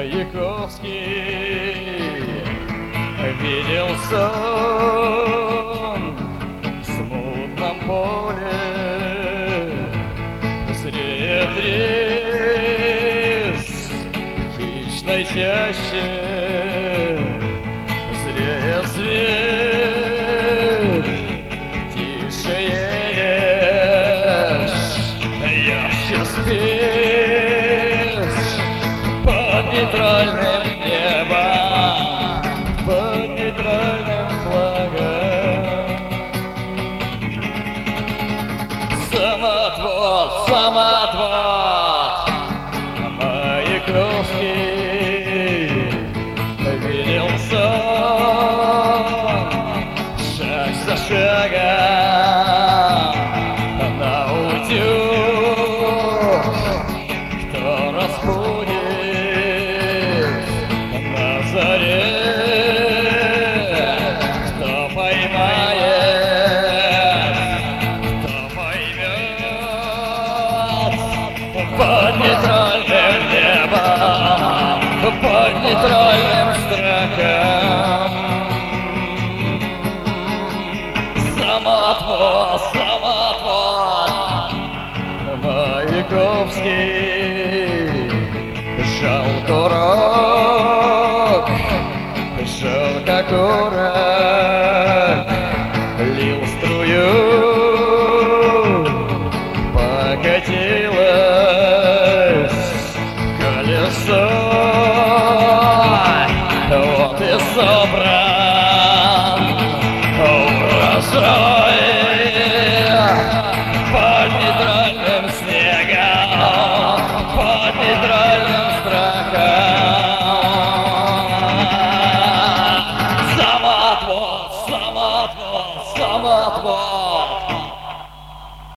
Маяковский видел сон в смутном поле средь рез хищной чаще, зрея зверь, тише ешь, ярче спишь под нейтральным небом, под нейтральным флагом. Самотвод, самотвод, Маяковский видел сон шаг за шагом на утюг. Кто разбудит на заре, кто поймает, кто поймет под нейтральным небом, под нейтральным страхом. Самотвод, самотвод, Маяковский жал курок, жал как урок, лил струю, покатилось колесо. Вот и собран урожай под нейтральным снегом, под нейтральным страхом. Самотвод, самотвод, самотвод.